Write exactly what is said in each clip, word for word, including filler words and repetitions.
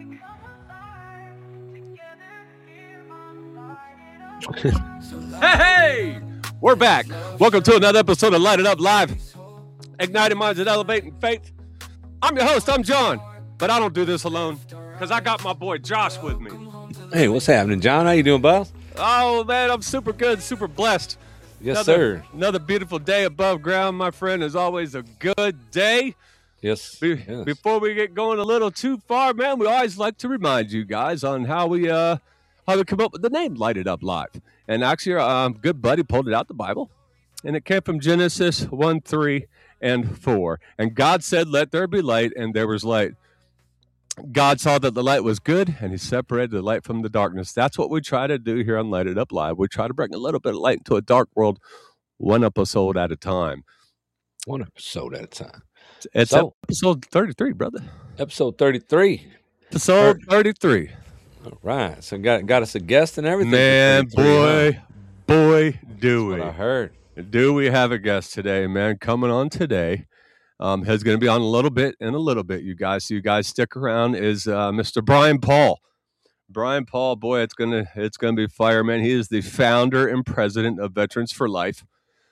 Hey, we're back. Welcome to another episode of Light It Up Live, igniting minds and elevating faith. I'm your host, I'm John, but I don't do this alone because I got my boy Josh with me. Hey, what's happening, John? How you doing, boss? Oh, man, I'm super good, super blessed. Yes, another, sir. Another beautiful day above ground, my friend. Is always a good day. Yes, Be- yes. Before we get going a little too far, man, we always like to remind you guys on how we uh how we come up with the name Light It Up Live. And actually, our um, good buddy pulled it out the Bible, and it came from Genesis one, three, and four. And God said, "Let there be light," and there was light. God saw that the light was good, and he separated the light from the darkness. That's what we try to do here on Light It Up Live. We try to bring a little bit of light into a dark world, one episode at a time. One episode at a time. It's So- episode thirty-three, brother. Episode thirty-three. Episode thirty-three. All right. So got got us a guest and everything. for Man, thirty-three, huh? boy, boy, do That's we. what I heard. Do we have a guest today, man? Coming on today. Um, he's going to be on a little bit in a little bit, you guys. So you guys stick around. Is uh, Mister Brian Paul. Brian Paul, boy, it's gonna it's gonna be fire, man. He is the founder and president of Veterans for Life.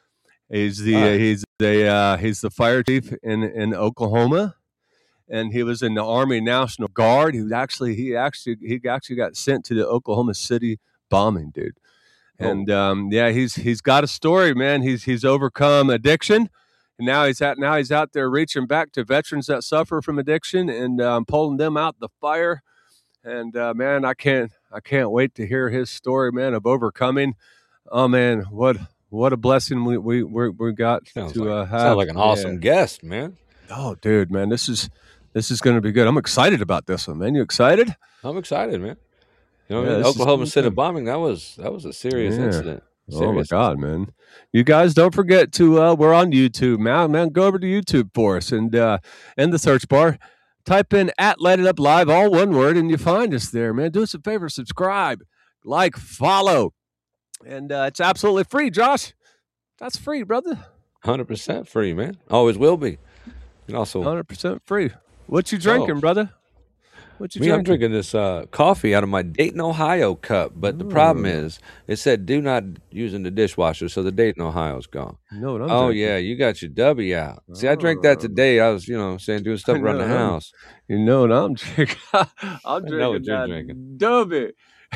He's the Wow. uh, he's the uh, he's the fire chief in, in Oklahoma, and he was in the Army National Guard. He was actually he actually he actually got sent to the Oklahoma City bombing, dude. Oh. And um, yeah, he's he's got a story, man. He's he's overcome addiction, and now he's at now he's out there reaching back to veterans that suffer from addiction and um, pulling them out the fire. And uh, man, I can't I can't wait to hear his story, man, of overcoming. Oh man, what what a blessing we we we, we got Sounds to like, uh, have. sounds like an awesome Yeah. guest, man. Oh, dude, man, this is this is going to be good. I'm excited about this one, man. You excited? I'm excited, man. You know, what Yeah, I mean? this is Oklahoma gonna be City good. bombing. That was that was a serious Yeah. incident. Oh my Serious God, man! You guys don't forget to uh, we're on YouTube, man. Man, go over to YouTube for us and uh, in the search bar, type in at Light It Up Live, all one word, and you find us there, man. Do us a favor, subscribe, like, follow, and uh, it's absolutely free, Josh. That's free, brother. one hundred percent free, man. Always will be. And also, one hundred percent free. What you drinking, Oh. brother? What you me, I'm drinking? drinking this uh, coffee out of my Dayton, Ohio cup. But the problem Ooh. is, it said do not use in the dishwasher, so the Dayton, Ohio's gone. You know what I'm Oh drinking? yeah, you got your W out. See, I drank that Oh. today. I was, you know, saying doing stuff I around the know, I'm- house. You know what I'm drinking? I'm I know drinking what you're that drinking. W.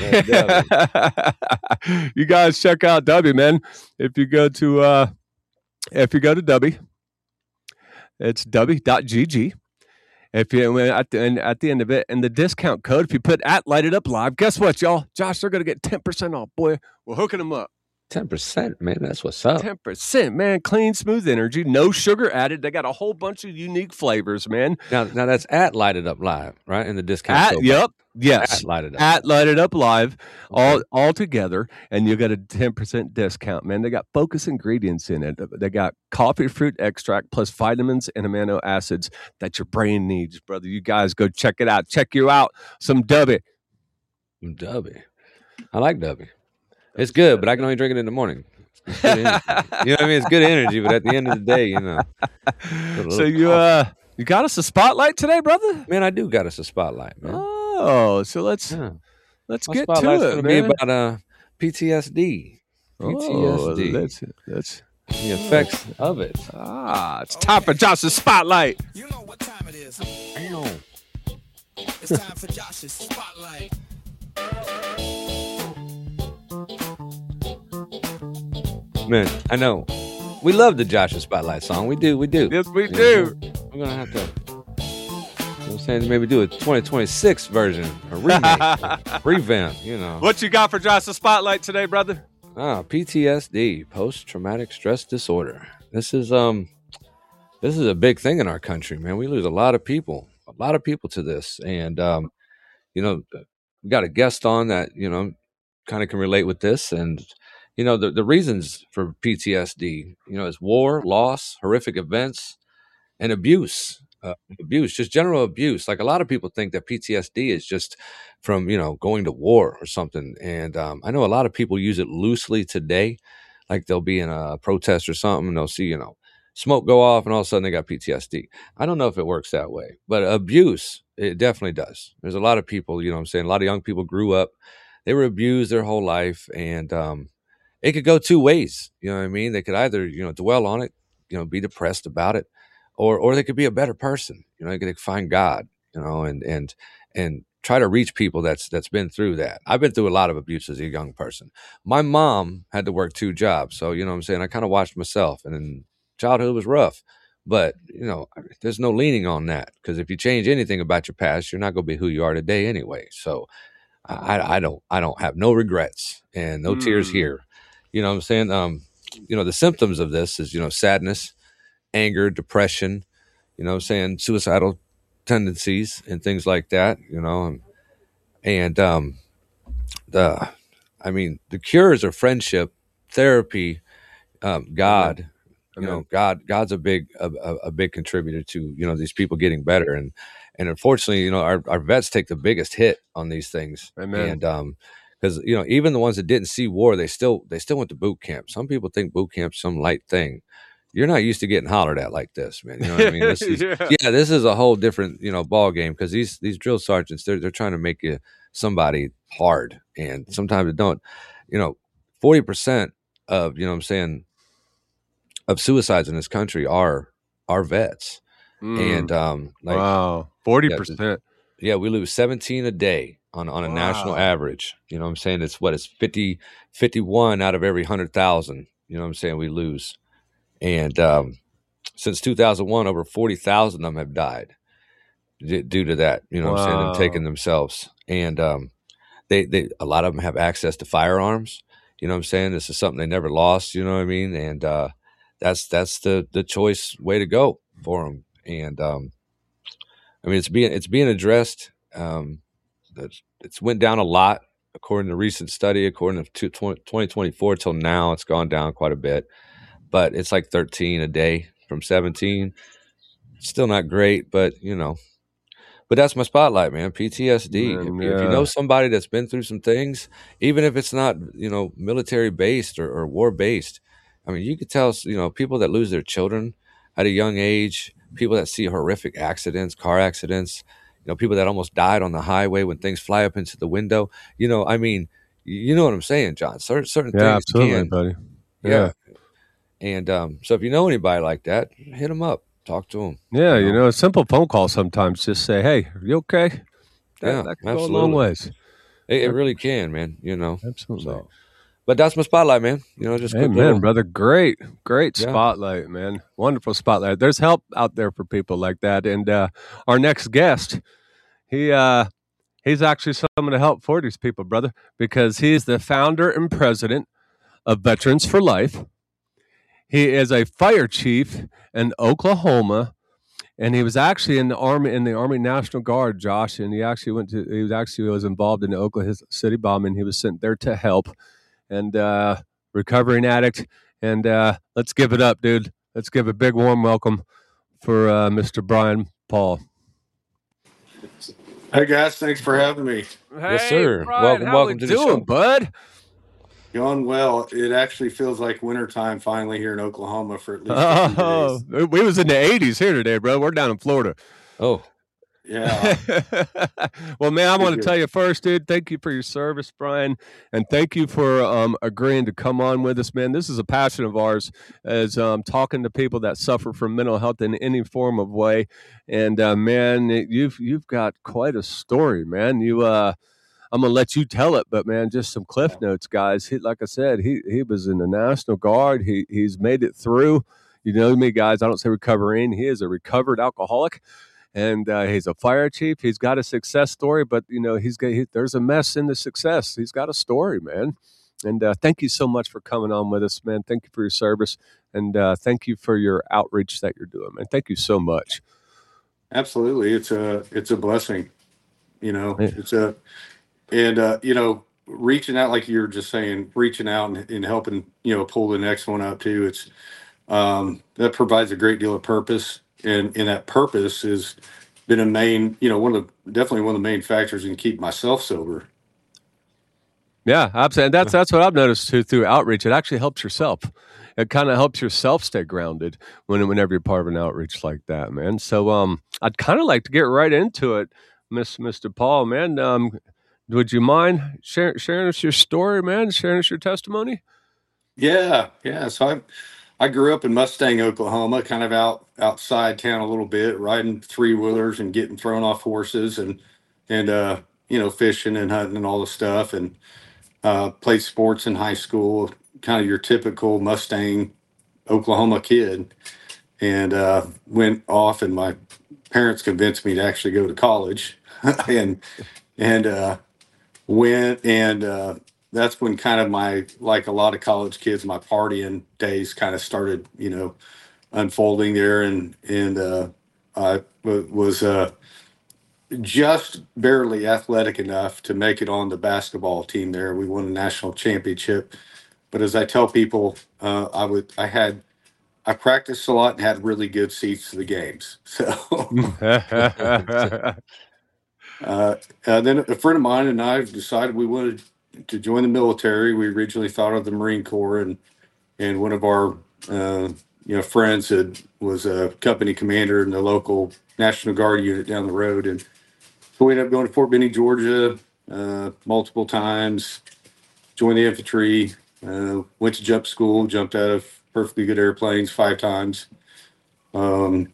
That You guys check out W, man. If you go to uh, if you go to W, it's w dot g g. If you at the end, at the end of it, and the discount code, if you put at Light It Up Live, guess what, y'all? Josh, they're gonna get ten percent off. Boy, we're hooking them up. ten percent, man. That's what's up. ten percent, man. Clean, smooth energy, no sugar added. They got a whole bunch of unique flavors, man. Now, now that's at Light It Up Live, right? In the discount At code. yep, yes. At Light It Up. At Light It Up Live, all Okay. all together, and you got a ten percent discount, man. They got focus ingredients in it. They got coffee fruit extract plus vitamins and amino acids that your brain needs, brother. You guys go check it out. Check you out. Some W. Dubby. I like Dubby. It's good, but I can only drink it in the morning. It's good energy. You know what I mean? It's good energy, but at the end of the day, you know. a So little you coffee. uh you got us a spotlight today, brother? Man, I do got us a spotlight, man. Oh, so let's Yeah. let's My get to spotlight's it, gonna man. be about uh, P T S D. P T S D. Oh, that's that's The effects of it. ah, it's time for Josh's spotlight. You know what time it is. Ow. It's time for Josh's spotlight. Man, I know. We love the Joshua Spotlight song. We do, we do. Yes, we You know, do. We're gonna have to, you know what I'm saying, maybe do a twenty twenty-six version, a remake, revamp, you know. What you got for Josh's spotlight today, brother? Ah, P T S D, post-traumatic stress disorder. This is um this is a big thing in our country, man. We lose a lot of people, a lot of people to this. And um, you know, we got a guest on that, you know, kind of can relate with this. And you know, the, the reasons for P T S D, you know, is war, loss, horrific events, and abuse. Uh, abuse, just general abuse. Like a lot of people think that P T S D is just from, you know, going to war or something. And um, I know a lot of people use it loosely today. Like they'll be in a protest or something and they'll see, you know, smoke go off and all of a sudden they got P T S D. I don't know if it works that way, but abuse It definitely does. There's a lot of people, you know what I'm saying? A lot of young people grew up, they were abused their whole life. And um, it could go two ways. You know what I mean? They could either, you know, dwell on it, you know, be depressed about it, or or they could be a better person. You know, they could find God, you know, and and and try to reach people that's that's been through that. I've been through a lot of abuse as a young person. My mom had to work two jobs. So, you know what I'm saying? I kind of watched myself, and then childhood was rough. But, you know, there's no leaning on that, because if you change anything about your past, you're not going to be who you are today anyway. So I, I don't I don't have no regrets and no mm. tears here. You know what I'm saying? Um, you know, the symptoms of this is, you know, sadness, anger, depression, you know what I'm saying, suicidal tendencies and things like that, you know. And, and um, the, I mean, the cures are friendship, therapy, um, God. Amen. You know, God, God's a big, a, a big contributor to, you know, these people getting better. And, and unfortunately, you know, our, our vets take the biggest hit on these things. Amen. And, um, because, you know, even the ones that didn't see war, they still, they still went to boot camp. Some people think boot camp's some light thing. You're not used to getting hollered at like this, man. You know what I mean? This is, yeah. yeah, this is a whole different, you know, ball game, because these, these drill sergeants, they're, they're trying to make you somebody hard. And sometimes it don't, you know, forty percent of, you know what I'm saying, of suicides in this country are are vets. Mm. And um like wow, forty percent. Yeah, yeah, we lose seventeen a day on on a wow. national average. You know what I'm saying? It's what, it's fifty, fifty-one out of every one hundred thousand, you know what I'm saying, we lose. And um since two thousand one, over forty thousand of them have died d- due to that, you know wow. what I'm saying, them taking themselves. And um they they a lot of them have access to firearms, you know what I'm saying? This is something they never lost, you know what I mean? And uh That's that's the the choice way to go for them. And um, I mean, it's being it's being addressed. Um, it's, it's went down a lot according to a recent study. According to twenty twenty-four till now, it's gone down quite a bit. But it's like thirteen a day from seventeen. Still not great, but you know. But that's my spotlight, man. P T S D. Man, if, yeah. if you know somebody that's been through some things, even if it's not, you know, military based or, or war based. I mean, you could tell, you know, people that lose their children at a young age, people that see horrific accidents, car accidents, you know, people that almost died on the highway when things fly up into the window. You know, I mean, you know what I'm saying, John? Certain, certain yeah, things absolutely, can, buddy. Yeah. yeah. And um, so if you know anybody like that, hit them up, talk to them. Yeah, you know, you know a simple phone call sometimes, just say, hey, are you okay? That, yeah, that can absolutely. go a long ways. It, it really can, man, you know. Absolutely. So. But that's my spotlight, man. You know, just Amen, little... brother. Great, great Yeah. spotlight, man. Wonderful spotlight. There's help out there for people like that. And uh, our next guest, he uh, he's actually someone to help for these people, brother, because he's the founder and president of Veterans for Life. He is a fire chief in Oklahoma, and he was actually in the Army in the Army National Guard, Josh. And he actually went to he was actually was involved in the Oklahoma City bombing. He was sent there to help. And uh, recovering addict. And uh, let's give it up, dude. Let's give a big warm welcome for uh, Mister Brian Paul. Hey, guys. Thanks for having me. Hey, yes, sir. Brian, welcome, how welcome we to doing, the show, bud. Going well. It actually feels like wintertime finally here in Oklahoma for at least a few oh, days. We was in the eighties here today, bro. We're down in Florida. Oh. Yeah. Well, man, I want to tell you first, dude, thank you for your service, Brian, and thank you for um, agreeing to come on with us, man. This is a passion of ours, as um, talking to people that suffer from mental health in any form of way. And uh, man, you've you've got quite a story, man. You, uh, I'm gonna let you tell it, but man, just some cliff notes, guys. He, like I said, he he was in the National Guard. He he's made it through. You know me, guys. I don't say recovering. He is a recovered alcoholic. And uh, he's a fire chief. He's got a success story, but you know he's got he, there's a mess in the success. He's got a story, man. And uh, thank you so much for coming on with us, man. Thank you for your service, and uh, thank you for your outreach that you're doing, man. Thank you so much. Absolutely, it's a it's a blessing. You know, Yeah. it's a and uh, you know reaching out like you were just saying, reaching out and, and helping you know pull the next one up too. It's um, that provides a great deal of purpose. And, and that purpose has been a main, you know, one of the, definitely one of the main factors in keeping myself sober. Yeah, absolutely. And that's that's what I've noticed too through outreach. It actually helps yourself. It kind of helps yourself stay grounded when whenever you're part of an outreach like that, man. So um, I'd kind of like to get right into it. Miss Mister Paul, man. Um, would you mind sharing sharing us your story, man? Sharing us your testimony? Yeah, yeah. So I I grew up in Mustang, Oklahoma, kind of out outside town a little bit, riding three wheelers and getting thrown off horses and and uh, you know, fishing and hunting and all the stuff, and uh, played sports in high school, kind of your typical Mustang, Oklahoma kid, and uh, went off, and my parents convinced me to actually go to college, and and uh, went and uh, that's when kind of my, like a lot of college kids, my partying days kind of started, you know, unfolding there, and and uh, I w- was uh, just barely athletic enough to make it on the basketball team there. We won a national championship, but as I tell people, uh, I would I had I practiced a lot and had really good seats to the games. So uh, uh, then a friend of mine and I decided we wanted to join the military. We originally thought of the Marine Corps, and and one of our uh, you know friends had was a company commander in the local National Guard unit down the road, and so we ended up going to Fort Benning, Georgia, uh, multiple times. Joined the infantry. Uh, went to jump school. Jumped out of perfectly good airplanes five times. Um,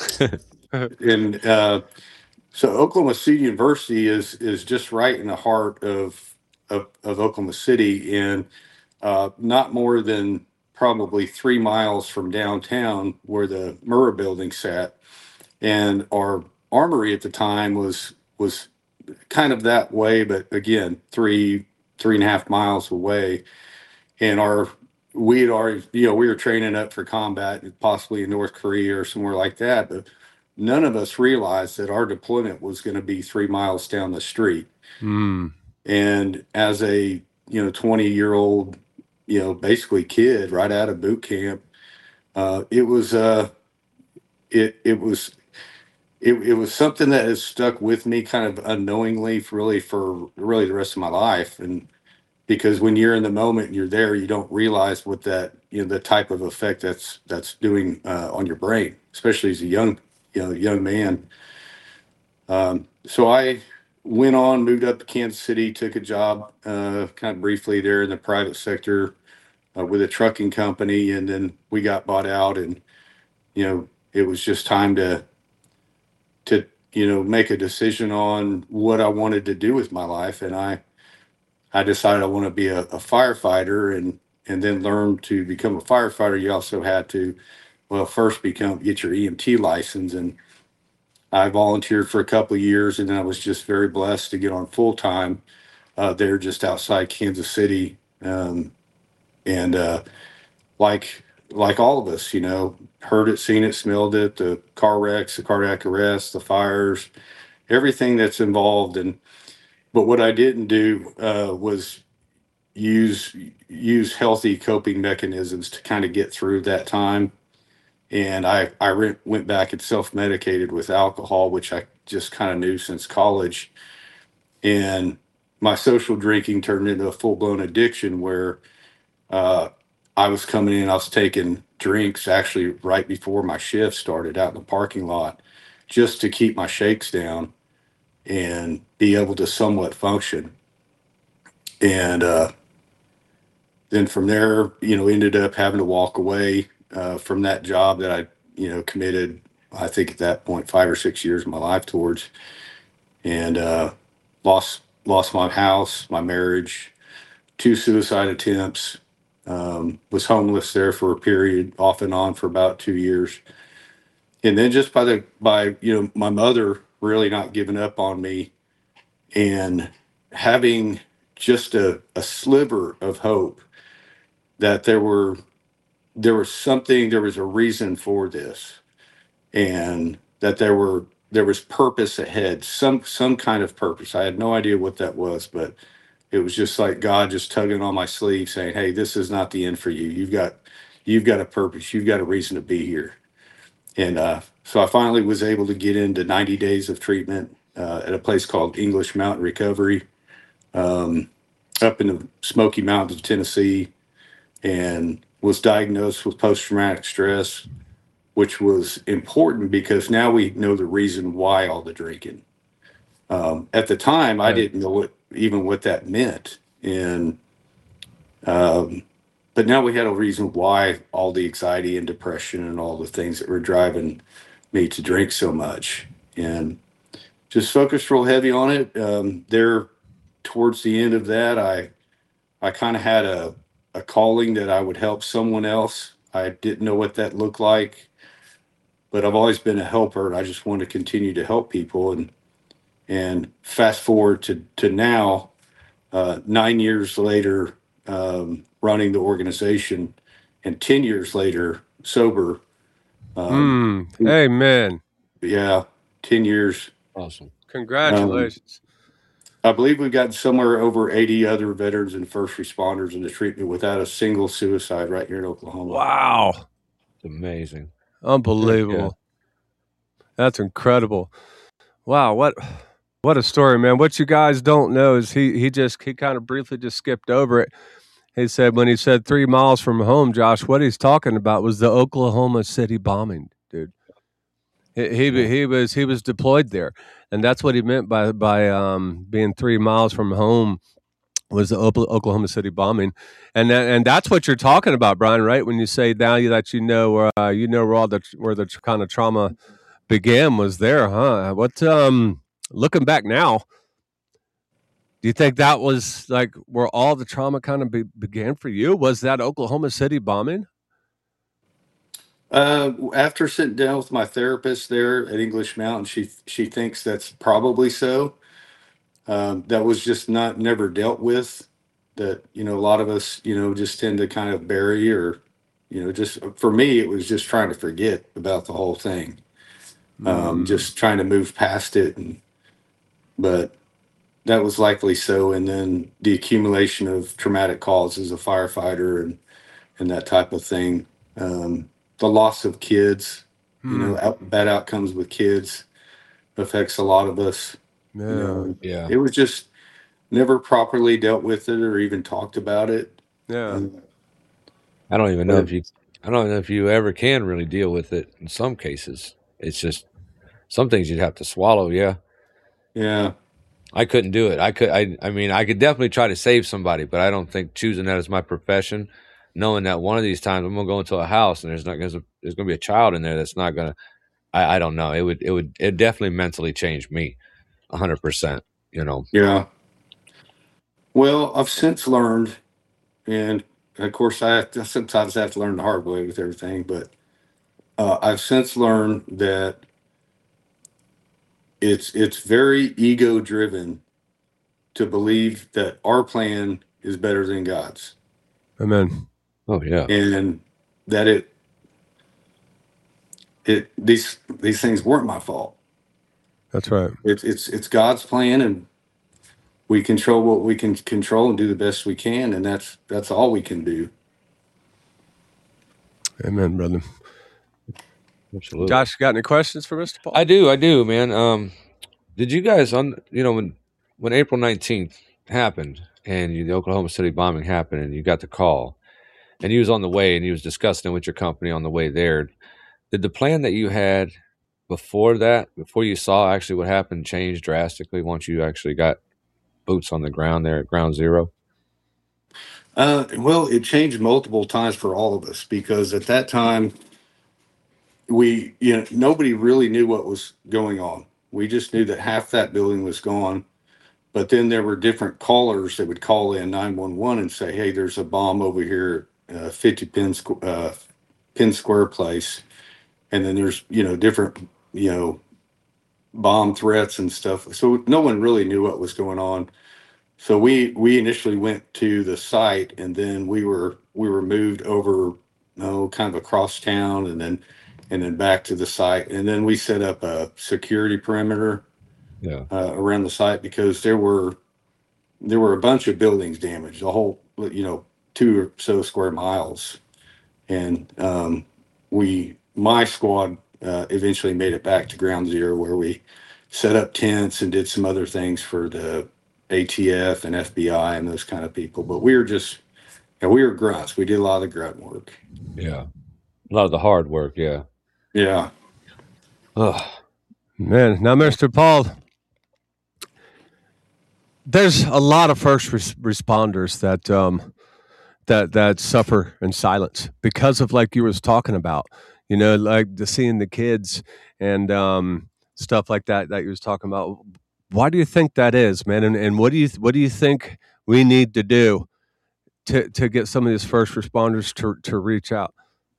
and uh, so Oklahoma City University is is just right in the heart of of, of Oklahoma City, and uh, not more than probably three miles from downtown where the Murrah building sat. And our armory at the time was was kind of that way, but again, three three and a half miles away. And our we had already, you know, we were training up for combat, possibly in North Korea or somewhere like that, but none of us realized that our deployment was going to be three miles down the street. Mm. And as a, you know, twenty year old, you know, basically kid right out of boot camp, uh, it was, uh, it, it was, it, it was something that has stuck with me kind of unknowingly for really, for really the rest of my life. And because when you're in the moment and you're there, you don't realize what that, you know, the type of effect that's, that's doing uh, on your brain, especially as a young, you know, young man. Um, so I went on, moved up to Kansas City, took a job uh, kind of briefly there in the private sector uh, with a trucking company. And then we got bought out, and, you know, it was just time to, to, you know, make a decision on what I wanted to do with my life. And I, I decided I want to be a, a firefighter, and, and then learn to become a firefighter. You also had to, well, first become, get your E M T license. And I volunteered for a couple of years, and then I was just very blessed to get on full time uh, there just outside Kansas City. Um, and uh, like like all of us, you know, heard it, seen it, smelled it, the car wrecks, the cardiac arrests, the fires, everything that's involved. And but what I didn't do uh, was use use healthy coping mechanisms to kind of get through that time. And I I re- went back and self medicated with alcohol, which I just kind of knew since college. And my social drinking turned into a full blown addiction where uh, I was coming in, I was taking drinks actually right before my shift started out in the parking lot just to keep my shakes down and be able to somewhat function. And uh, then from there, you know, ended up having to walk away uh, from that job that I, you know, committed, I think at that point, five or six years of my life towards, and uh, lost lost my house, my marriage, two suicide attempts, um, was homeless there for a period, off and on for about two years. And then just by the, by, you know, my mother really not giving up on me and having just a, a sliver of hope that there were, there was something, there was a reason for this, and that there were, there was purpose ahead, some, some kind of purpose. I had no idea what that was, but it was just like God just tugging on my sleeve saying, hey, this is not the end for you. You've got, you've got a purpose. You've got a reason to be here. And uh, so I finally was able to get into ninety days of treatment uh, at a place called English Mountain Recovery um, up in the Smoky Mountains of Tennessee, and was diagnosed with post-traumatic stress, which was important because now we know the reason why all the drinking. um, at the time, I Right. didn't know what even what that meant. And um, but now we had a reason why all the anxiety and depression and all the things that were driving me to drink so much, and just focused real heavy on it. Um, there, towards the end of that, I I kind of had a a calling that I would help someone else. I didn't know what that looked like, but I've always been a helper, and I just want to continue to help people. And and fast forward to to now, uh, nine years later, um, running the organization, and ten years later, sober. Um, Mm, amen. yeah, ten years. Awesome. Congratulations. I believe we've got somewhere over eighty other veterans and first responders in the treatment without a single suicide right here in Oklahoma. Wow. It's amazing. Unbelievable. That's incredible. Wow, what what a story, man. What you guys don't know is he he just he kind of briefly just skipped over it. He said when he said three miles from home, Josh, what he's talking about was the Oklahoma City bombing, dude. He he, he was he was deployed there, and that's what he meant by by um, being three miles from home was the Oklahoma City bombing, and that, and that's what you're talking about, Brian. Right when you say now that you know where uh, you know where all the where the kind of trauma began was there, huh? What um looking back now, do you think that was like where all the trauma kind of be, began for you? Was that Oklahoma City bombing? Uh, after sitting down with my therapist there at English Mountain, she she thinks that's probably so. Um, that was just not never dealt with. That you know a lot of us you know just tend to kind of bury, or you know just for me it was just trying to forget about the whole thing, um, Mm, just trying to move past it. And but that was likely so. And then the accumulation of traumatic calls as a firefighter, and and that type of thing. Um, the loss of kids, you know, mm, out, bad outcomes with kids affects a lot of us. You yeah, know, Yeah. it was just never properly dealt with it or even talked about it. yeah, Um, I don't even know but if you I don't know if you ever can really deal with it in some cases. It's just some things you'd have to swallow, yeah. yeah, I couldn't do it. I could I I mean, I could definitely try to save somebody, but I don't think choosing that as my profession, knowing that one of these times I'm gonna go into a house and there's not gonna there's gonna be a child in there that's not gonna I, I don't know. It would it would it definitely mentally change me a hundred percent, you know. yeah. Well, I've since learned, and of course, I have to, sometimes have to learn the hard way with everything, but uh, I've since learned that it's it's very ego driven to believe that our plan is better than God's, amen. Oh yeah. and that it it these these things weren't my fault. That's right. It's it's it's God's plan, and we control what we can control and do the best we can, and that's that's all we can do. Amen, brother. Absolutely. Josh, you got any questions for Mister Paul? I do, I do, man. Um, did you guys on you know when when April nineteenth happened and you, the Oklahoma City bombing happened and you got the call and he was on the way and he was discussing it with your company on the way there. Did the plan that you had before that, before you saw actually what happened, change drastically once you actually got boots on the ground there at ground zero? Uh, well, it changed multiple times for all of us because at that time we you know nobody really knew what was going on. We just knew that half that building was gone. But then there were different callers that would call in nine one one and say, "Hey, there's a bomb over here, uh, fifty Penn, uh, Penn Square Place," and then there's you know different you know bomb threats and stuff. So no one really knew what was going on. So we we initially went to the site, and then we were we were moved over, no, kind of across town, and then and then back to the site, and then we set up a security perimeter Yeah. uh, around the site because there were there were a bunch of buildings damaged, a whole you know two or so square miles, and um, we my squad uh, eventually made it back to ground zero where we set up tents and did some other things for the A T F and F B I and those kind of people. But we were just yeah, we were grunts. We did a lot of the grunt work. Yeah. A lot of the hard work, yeah. Yeah. Ugh. Man, now, Mister Paul, there's a lot of first res- responders that um, that that suffer in silence because of like you was talking about, you know, like the seeing the kids and um, stuff like that that you was talking about. Why do you think that is, man? And, and what do you what do you think we need to do to to get some of these first responders to to reach out?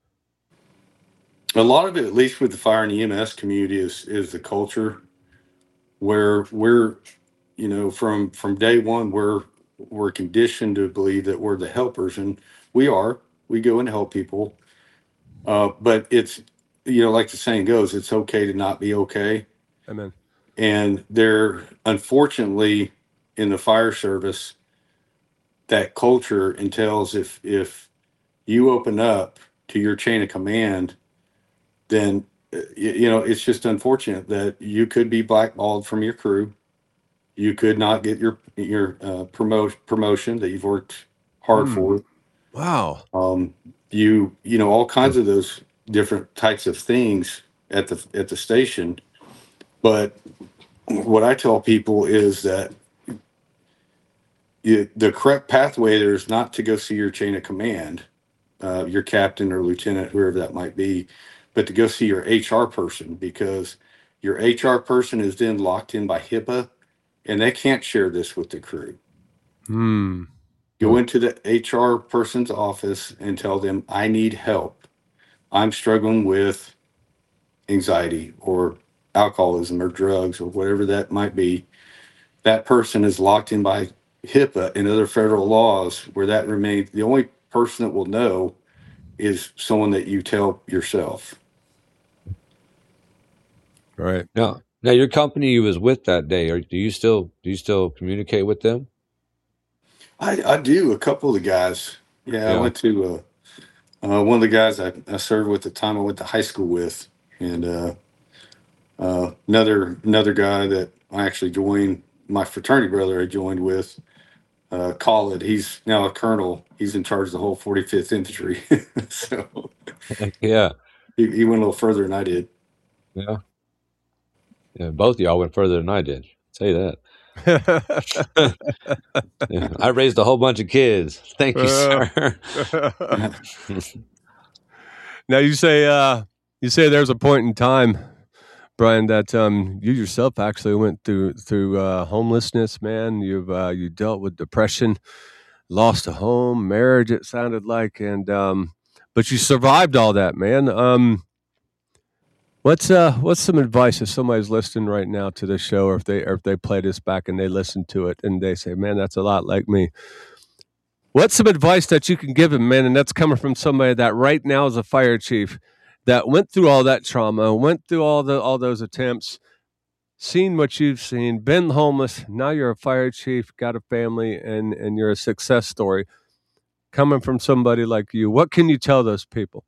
A lot of it, at least with the fire and E M S community, is is the culture where we're, you know, from from day one, we're we're conditioned to believe that we're the helpers, and we are. We go and help people, uh, but it's, you know, like the saying goes, it's okay to not be okay. Amen. And there, unfortunately, in the fire service, that culture entails if if you open up to your chain of command, then uh, y- you know it's just unfortunate that you could be blackballed from your crew. You could not get your your uh, promote promotion that you've worked hard Hmm. for. Wow. Um, you you know all kinds of those different types of things at the at the station. But what I tell people is that you, the correct pathway there is not to go see your chain of command, uh, your captain or lieutenant, whoever that might be, but to go see your H R person, because your H R person is then locked in by HIPAA and they can't share this with the crew. Hmm. Go into the H R person's office and tell them, I need help. I'm struggling with anxiety or alcoholism or drugs or whatever that might be. That person is locked in by HIPAA and other federal laws where that remains. The only person that will know is someone that you tell yourself. Right. Now, now your company you was with that day, or do you still do you still communicate with them? I, I do. A couple of the guys. Yeah, I Yeah. went to uh, uh, one of the guys I, I served with the time I went to high school with, and uh, uh, another another guy that I actually joined, my fraternity brother I joined with, uh, Khalid. He's now a colonel. He's in charge of the whole forty-fifth Infantry. So Yeah. he, he went a little further than I did. Yeah. Yeah. Both of y'all went further than I did. Say that. Yeah. I raised a whole bunch of kids. Thank you, sir. Now you say uh, you say there's a point in time, Brian, that um, you yourself actually went through through uh, homelessness. Man, you've uh, you dealt with depression, lost a home, marriage. It sounded like, and um, but you survived all that, man. Um, what's uh, what's some advice if somebody's listening right now to this show, or if they or if they play this back and they listen to it and they say, "Man, that's a lot like me." What's some advice that you can give him, man? And that's coming from somebody that right now is a fire chief that went through all that trauma, went through all the all those attempts, seen what you've seen, been homeless. Now you're a fire chief, got a family, and and you're a success story. Coming from somebody like you, what can you tell those people?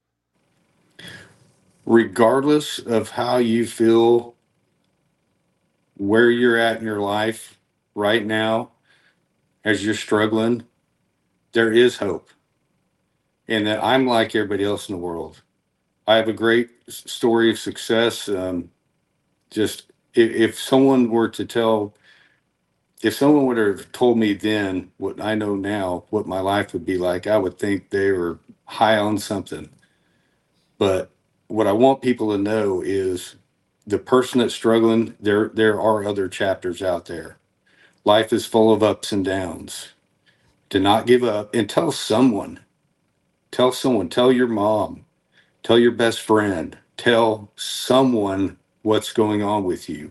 Regardless of how you feel, where you're at in your life right now, as you're struggling, there is hope. And that I'm like everybody else in the world. I have a great story of success. Um, just if, if someone were to tell, if someone would have told me then what I know now, what my life would be like, I would think they were high on something. But what I want people to know is the person that's struggling, there there are other chapters out there. Life is full of ups and downs. To not give up and tell someone, tell someone, tell your mom, tell your best friend, tell someone what's going on with you.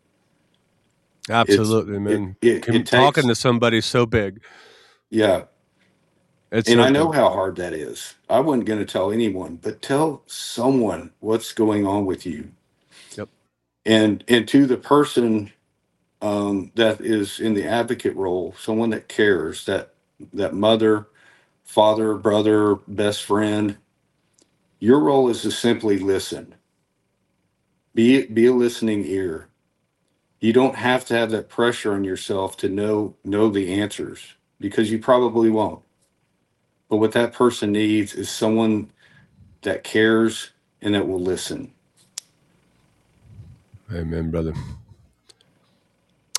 It's Absolutely, it man. it, Com- it talking takes, to somebody so big, yeah. it's And so I know big. how hard that is. I wasn't going to tell anyone, but tell someone what's going on with you. Yep. And and to the person um, that is in the advocate role, someone that cares, that that mother, father, brother, best friend, your role is to simply listen. Be be a listening ear. You don't have to have that pressure on yourself to know know the answers because you probably won't. But what that person needs is someone that cares and that will listen. Amen, brother.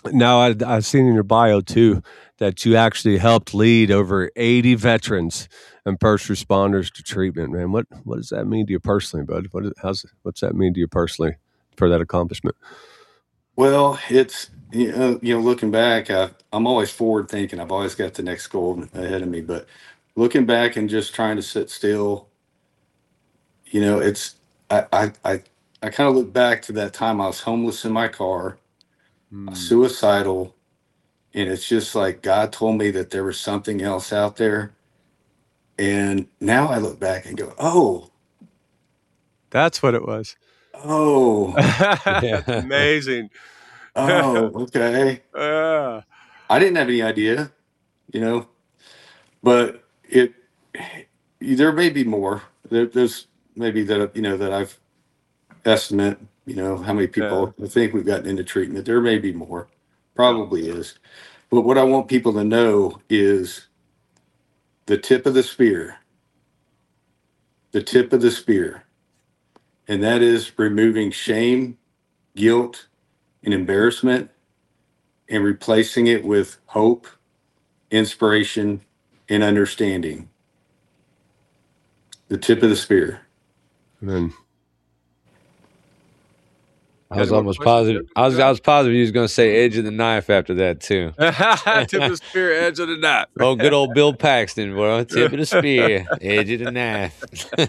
Now, I, I've seen in your bio too that you actually helped lead over eighty veterans and first responders to treatment. Man, what what does that mean to you personally, bud? What is, how's what's that mean to you personally for that accomplishment? Well, it's you know, you know looking back, I, I'm always forward thinking. I've always got the next goal ahead of me, but looking back and just trying to sit still, you know, it's I I I, I kind of look back to that time I was homeless in my car, Mm. suicidal, and it's just like God told me that there was something else out there. And now I look back and go, oh, That's what it was. oh, That's amazing. oh, okay. Yeah. I didn't have any idea, you know, but it there may be more. There, there's maybe that you know that I've estimate, you know, how many people I think we've gotten into treatment. There may be more, probably is. But what I want people to know is the tip of the spear, the tip of the spear, and that is removing shame, guilt, and embarrassment, and replacing it with hope, inspiration, and understanding. The tip of the spear. And then I was almost positive. I was I was positive you was going to say edge of the knife after that too. tip of the spear, edge of the knife. Oh, good old Bill Paxton, bro. Tip of the spear, edge of the knife.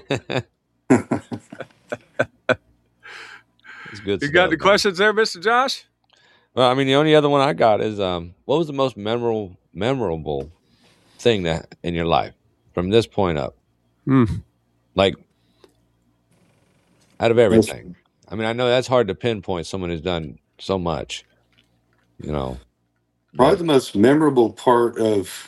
It's good. You stuff, got any man. questions there, Mister Josh? Well, I mean, the only other one I got is um, what was the most memorable memorable thing that in your life from this point up? Hmm. Like out of everything. I mean, I know that's hard to pinpoint someone who's done so much, you know. Probably the most memorable part of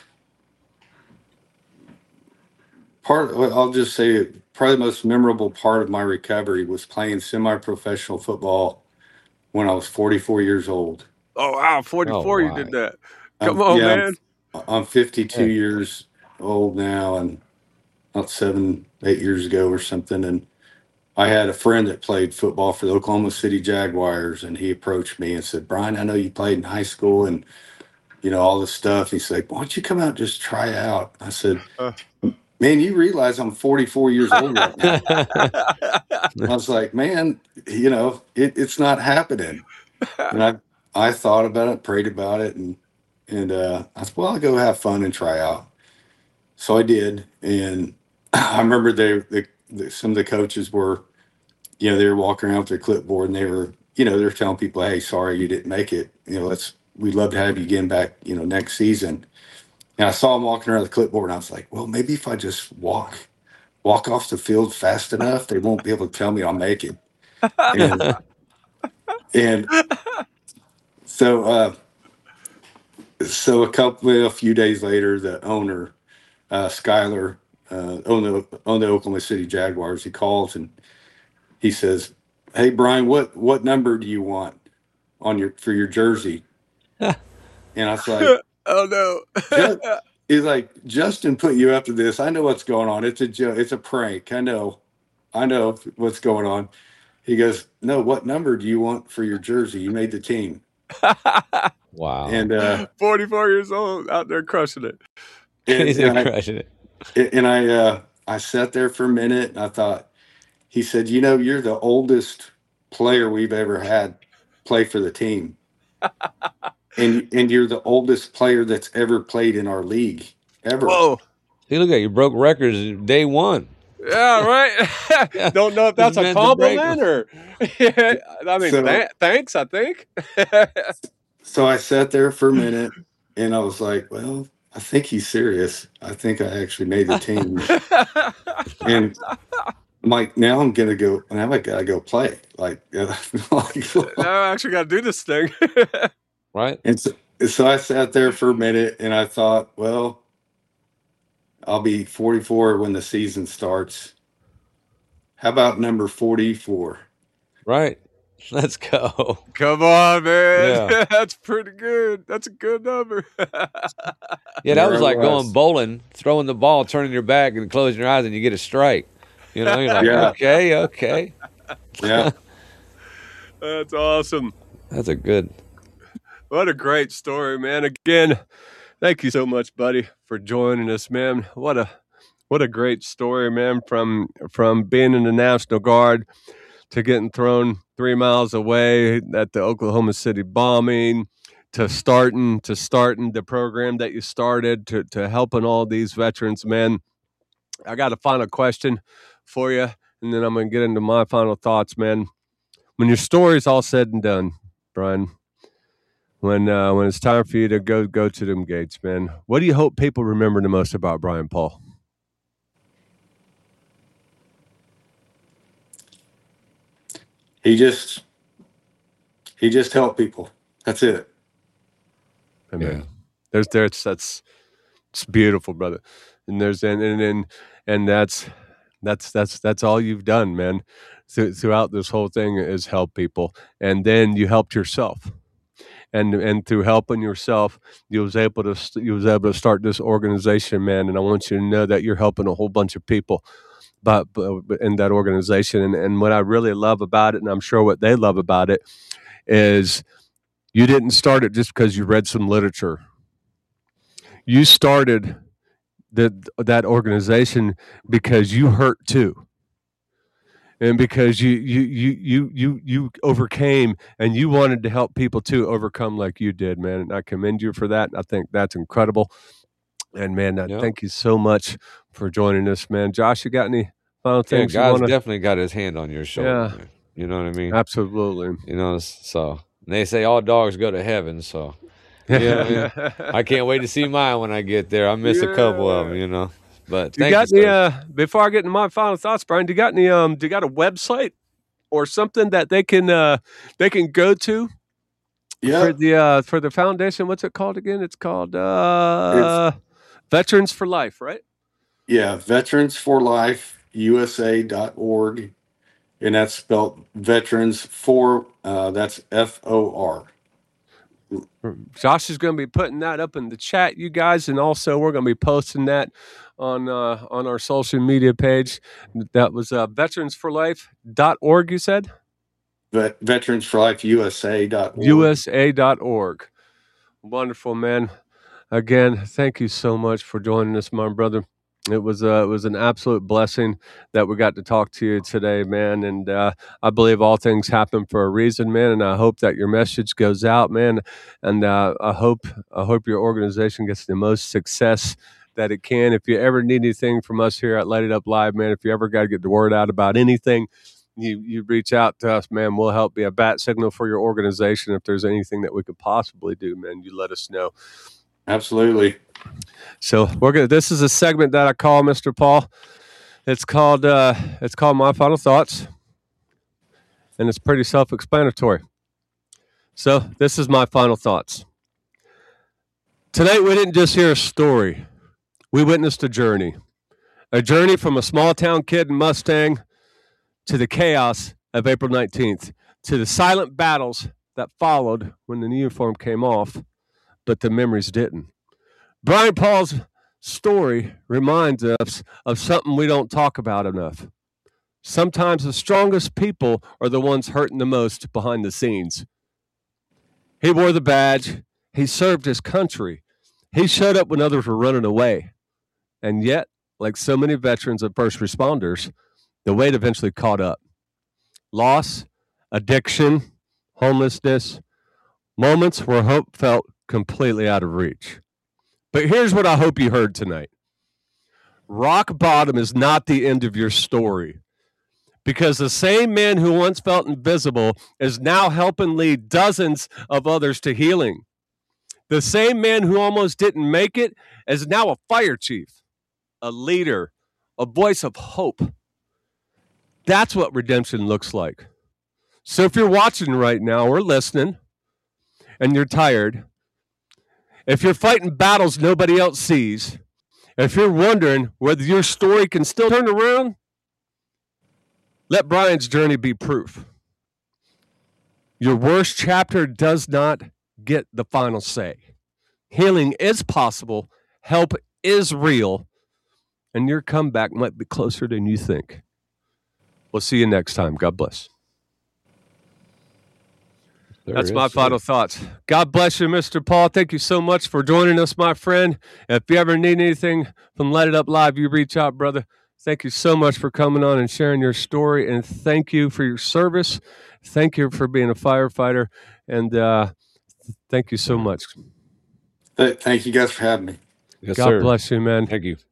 part I'll just say it, probably the most memorable part of my recovery was playing semi-professional football when I was forty-four years old. Oh wow, forty-four! Oh, You my. did that. Come Um, on, yeah, man. I'm, I'm fifty-two Yeah. years old now, and about seven, eight years ago or something. And I had a friend that played football for the Oklahoma City Jaguars, and he approached me and said, "Brian, I know you played in high school and you know all this stuff." He's like, "Why don't you come out and just try out?" I said, Uh. "Man, you realize I'm forty-four years old right now." I was like, "Man, you know, it, it's not happening." And I I thought about it, prayed about it, and and uh, I said, "Well, I'll go have fun and try out." So I did, and I remember they, the, the some of the coaches were, you know, they were walking around with their clipboard, and they were, you know, they're telling people, "Hey, sorry you didn't make it. You know, let's we'd love to have you again back, you know, next season." And I saw them walking around the clipboard, and I was like, "Well, maybe if I just walk walk off the field fast enough, they won't be able to tell me I'll make it." And and so uh, so a couple a few days later, the owner, uh, Skyler, uh, on the on the Oklahoma City Jaguars, he calls and he says, "Hey Brian, what what number do you want on your for your jersey?" And I was like, Oh no. Just, he's like, "Justin put you up to this. I know what's going on. It's a joke. It's a prank. I know, I know what's going on." He goes, "No, what number do you want for your jersey? You made the team." Wow. And uh, forty-four years old, out there crushing it. and, He's and I, crushing it. and I uh, I sat there for a minute and I thought, he said, "You know, you're the oldest player we've ever had play for the team. And and you're the oldest player that's ever played in our league, ever." Whoa. See, look at you broke records day one. Yeah, right. Don't know if that's It's a meant to break compliment or. I mean, So- th- thanks. I think. So I sat there for a minute and I was like, "Well, I think he's serious. I think I actually made the team." And I'm like, now I'm gonna go. Now I gotta go play. Like, like Now I actually got to do this thing. Right? and so, so I sat there for a minute and I thought, well, I'll be forty-four when the season starts. How about number forty-four? Right. Let's go. Come on, man. Yeah. That's pretty good. That's a good number. Yeah, that There was I like was. going bowling, throwing the ball, turning your back, and closing your eyes, and you get a strike. You know, you're like, Yeah. okay, okay. Yeah. That's awesome. That's a good. What a great story, man. Again, thank you so much, buddy, for joining us, man. What a what a great story, man, from from being in the National Guard to getting thrown three miles away at the Oklahoma City bombing, to starting to starting the program that you started, to to helping all these veterans, man. I got a final question for you, and then I'm going to get into my final thoughts, man. When your story's all said and done, Brian, when uh, when it's time for you to go go to them gates, man, what do you hope people remember the most about Brian Paul? He just he just helped people. That's it. Amen. Yeah. There's there's that's it's beautiful, brother. And there's and and and, and that's that's that's that's all you've done, man. Th- throughout this whole thing is help people, and then you helped yourself. And, and through helping yourself, you was able to st- you was able to start this organization, man. And I want you to know that you're helping a whole bunch of people, but, but in that organization. And, and what I really love about it, and I'm sure what they love about it, is you didn't start it just because you read some literature. You started the, that organization because you hurt too. And because you you you you you you overcame, and you wanted to help people too overcome like you did, man. And I commend you for that. I think that's incredible. And man, uh, Yep. thank you so much for joining us, man. Josh, you got any final Yeah, things you God's want to? definitely got his hand on your shoulder. Yeah. Man. You know what I mean? Absolutely. You know, so and they say all dogs go to heaven. So you know what I mean? I can't wait to see mine when I get there. I miss a couple of them, you know. But You thank got you, any? sir. Uh, before I get into my final thoughts, Brian, do you got any? Um, do you got a website or something that they can uh they can go to for Yeah. the uh for the foundation? What's it called again? It's called uh Veterans for Life, right? Yeah. Veterans for Life U S A dot org. And that's spelled veterans for uh that's F O R. Josh is going to be putting that up in the chat, you guys, and also we're going to be posting that on uh, on our social media page. That was uh, veterans for life dot org, you said? Vet- Veterans for Life U S A dot org. U S A dot org. Wonderful, man. Again, thank you so much for joining us, my brother. It was uh, it was an absolute blessing that we got to talk to you today, man. And uh, I believe all things happen for a reason, man. And I hope that your message goes out, man. And uh, I hope I hope your organization gets the most success that it can. If you ever need anything from us here at Light It Up Live, man, if you ever got to get the word out about anything, you you reach out to us, man. We'll help be a bat signal for your organization. If there's anything that we could possibly do, man, you let us know. Absolutely. So we're gonna. This is a segment that I call Mister Paul. It's called. Uh, it's called My Final Thoughts, and it's pretty self-explanatory. So this is my final thoughts. Tonight we didn't just hear a story. We witnessed a journey, a journey from a small town kid in Mustang to the chaos of April nineteenth, to the silent battles that followed when the uniform came off, but the memories didn't. Brian Paul's story reminds us of something we don't talk about enough. Sometimes the strongest people are the ones hurting the most behind the scenes. He wore the badge. He served his country. He showed up when others were running away. And yet, like so many veterans and first responders, the weight eventually caught up. Loss, addiction, homelessness, moments where hope felt completely out of reach. But here's what I hope you heard tonight. Rock bottom is not the end of your story, because the same man who once felt invisible is now helping lead dozens of others to healing. The same man who almost didn't make it is now a fire chief, a leader, a voice of hope. That's what redemption looks like. So if you're watching right now or listening and you're tired, if you're fighting battles nobody else sees, if you're wondering whether your story can still turn around, let Brian's journey be proof. Your worst chapter does not get the final say. Healing is possible, help is real, and your comeback might be closer than you think. We'll see you next time. God bless. There That's is, my sir. final thoughts. God bless you, Mister Paul. Thank you so much for joining us, my friend. If you ever need anything from Light It Up Live, you reach out, brother. Thank you so much for coming on and sharing your story, and thank you for your service. Thank you for being a firefighter, and uh, thank you so much. Th- Thank you guys for having me. Yes, God sir. bless you, man. Thank you.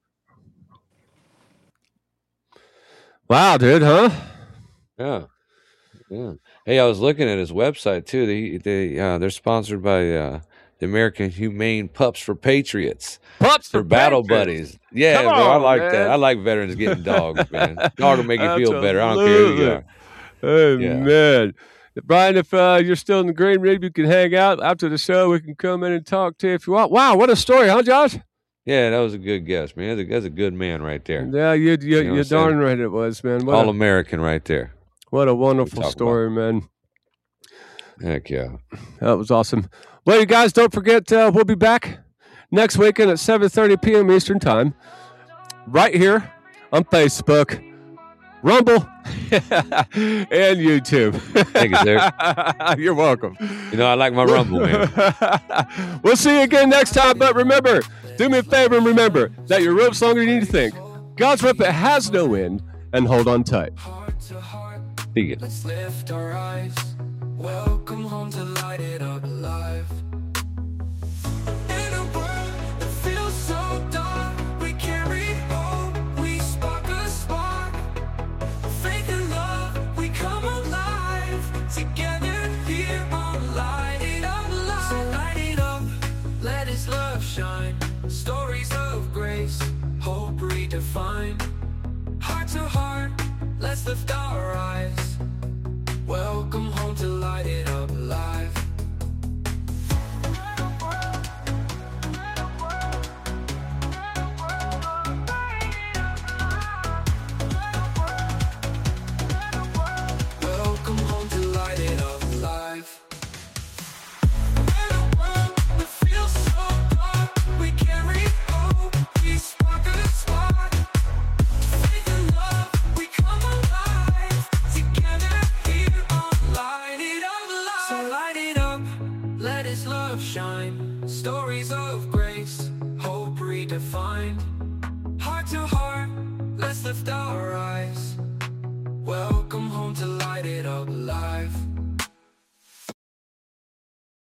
Wow, dude, huh? Yeah. Yeah. Hey, I was looking at his website too. They they uh, they're sponsored by uh, the American Humane Pups for Patriots. Pups For for battle Patriots. buddies. Yeah, Come bro. I on, like man. that. I like veterans getting dogs, man. Dog will make you feel better. I don't care who you are. Amen. Brian, if uh, you're still in the green room, you can hang out after the show. We can come in and talk to you if you want. Wow, what a story, huh, Josh? Yeah, that was a good guess, man. That's a, that's a good man right there. Yeah, you, you, You know you're what I'm darn saying? right it was, man. What All a, American right there. what a wonderful talk story, man. Heck yeah. That was awesome. Well, you guys, don't forget, uh, we'll be back next weekend at seven thirty p.m. Eastern Time, right here on Facebook, Rumble, and YouTube. Thank you, sir. You're welcome. You know, I like my Rumble, man. We'll see you again next time, but remember, do me a favor and remember that your rope's longer than you need to think. God's rope, it has no end, and hold on tight. Heart to heart, See ya. let's lift our eyes. Welcome home to Light It Up Live. In a world that feels so dark, we carry hope, we spark a spark. Faith and love, we come alive. Together here on Light It Up Live. So light it up, let His love shine. Stories of grace, hope redefined. Heart to heart, let's lift our eyes. Welcome home to Light It Up Live. Welcome home to Light It Up Live. In a world that feels so dark, we carry hope, we spark a spark. Faith and love, we come alive. Together here on Light It Up Live. So light it up, let His love shine. Stories of grace, hope redefined. Heart to heart, let's lift our eyes. Welcome home to Light It Up Live.